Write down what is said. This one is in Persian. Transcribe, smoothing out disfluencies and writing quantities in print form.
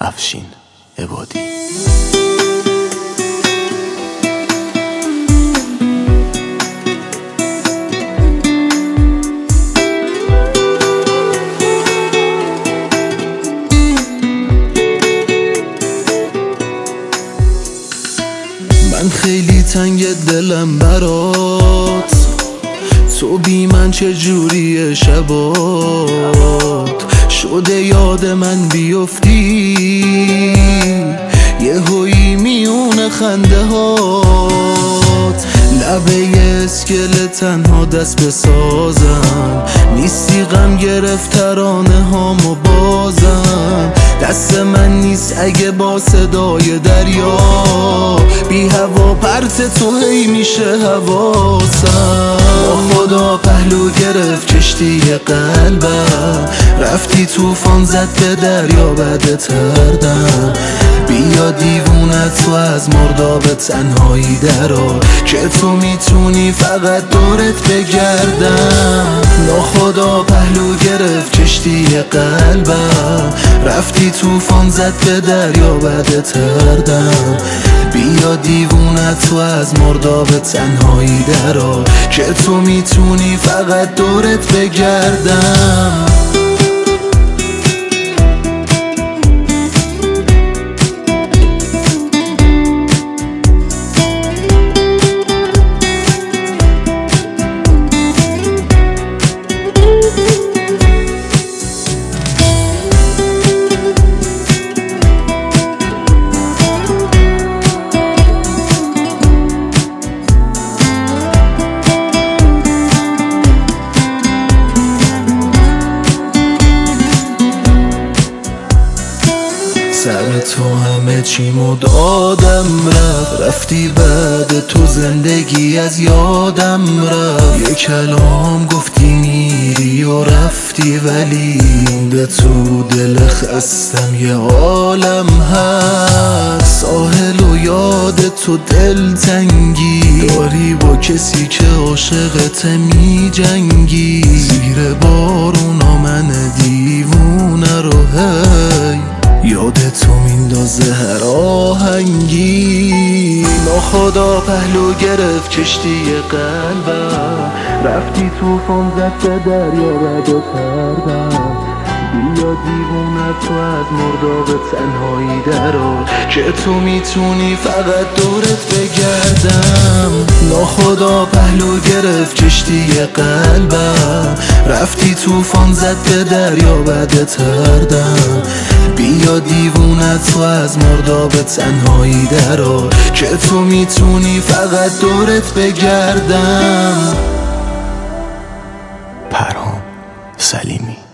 افشین عبادی. من خیلی تنگ دلم برات، تو بی من چجوری شبات شده یاد من بیفتی، یه هویی میون خنده هات، لبه اسکله تنها دست بسازم، نیستی غم گرفت ترانه هامو بازم، دست من نیست اگه با صدای دریا بی هوا پرت تو هی میشه حواسم. با خدا پهلو گرفت کشتی قلبم، رفتی توفان زد به دریا بده تردم، بیا دیوونت تو از مرداب تنهایی درا، که تو میتونی فقط دورت بگردم. ناخدا پهلو گرفت کشتی قلبم، رفتی توفان زد به دریا بده تردم، بیا دیوونت تو از مرداب تنهایی درا، که تو میتونی فقط دورت بگردم. سر تو همه چیمو دادم رفتی بعد تو زندگی از یادم رفت، یه کلام گفتی میری و رفتی، ولی به تو دل خستم یه عالم هست، ساحل و یاد تو دل تنگی داری با کسی که عاشقت می جنگی، زیر بارونا من دیوونه رو هی یاد تو میندازه هر آهنگی. ناخدا پهلو گرفت کشتی قلبم، رفتی توفان زد به دریا بده تردم، بیا دیوونت تو از مرداب تنهایی درا، که تو میتونی فقط دورت بگردم. ناخدا پهلو گرفت کشتی قلبم، رفتی توفان زد به دریا بده تردم، بیا دیوونت تو از مرداب تنهایی درا، که تو میتونی فقط دورت بگردم. پرهام سلیمی.